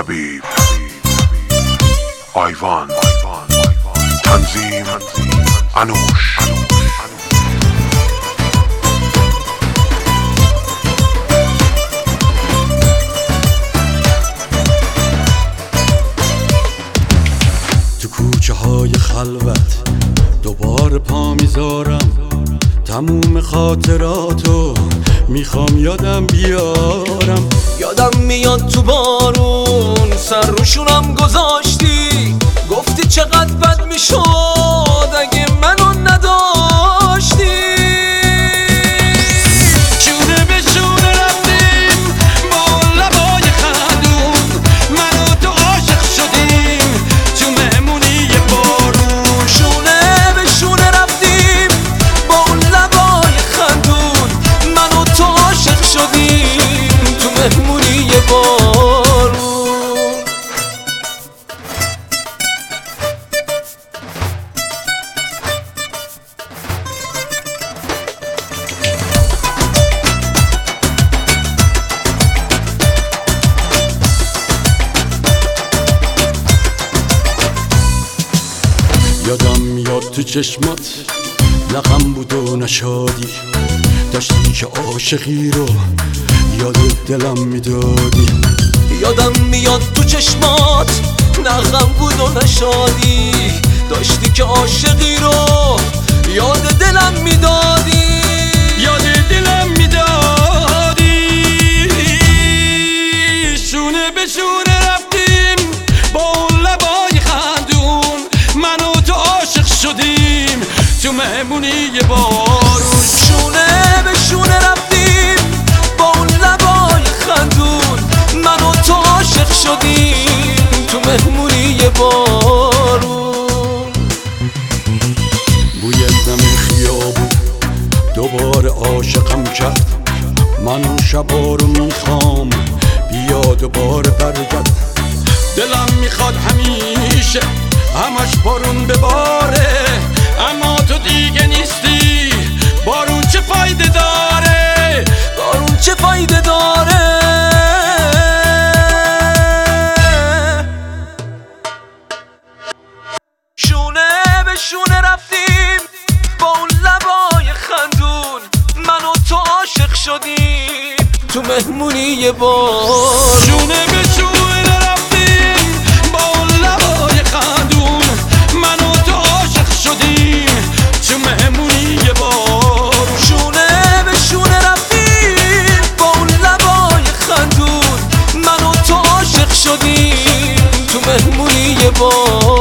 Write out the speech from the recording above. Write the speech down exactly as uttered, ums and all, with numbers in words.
حبیب آیوان تنظیم انوش. تو کوچه های خلوت دوباره پا میذارم، تموم خاطراتو میخوام یادم بیارم. یادم میاد تو بارون سر روشونم گذاشتی، گفتی چقدر بد میشد اگه منو نداشتی. شونه به شونه رفتیم با لبای خندون، من و تو عاشق شدیم تو مهمونی بارون. شونه به شونه رفتیم با لبای خندون، من و تو عاشق شدیم تو مهمونی بارون. یادم میاد تو چشمات لقم بود و نشادی، داشتی که عاشقی رو یاد دلم میدادی. یادم میاد تو چشمات نغم بود و نشادی، داشتی که عاشقی رو یاد دلم میدادی. یاد دلم میدادی. شونه به شونه رفتیم با اون لبای خندون، من و تو عاشق شدیم تو مهمونی بارون. شونه به شونه رفتیم با اون لبای خندون، من و تو عاشق شدیم تو مهمونی بارون. بوی دم خیابون دوباره عاشقم کرد، من اون شبا رو میخوام بیا دوباره برگرد. دلم میخواد همیشه همش بارون بباره، اما تو دیگه نیستی. بارون چه فایده داره؟ بارون چه فایده داره؟ شونه به شونه رفتیم با اون لبای خندون، من و تو عاشق شدیم تو مهمونی بارون. شونه به شونه رفتیم با اون لبای خندون، من و تو عاشق شدیم تو مهمونی بارون. شونه به شونه رفتیم با اون لبای خندون، من و تو عاشق شدیم تو مهمونی بارون.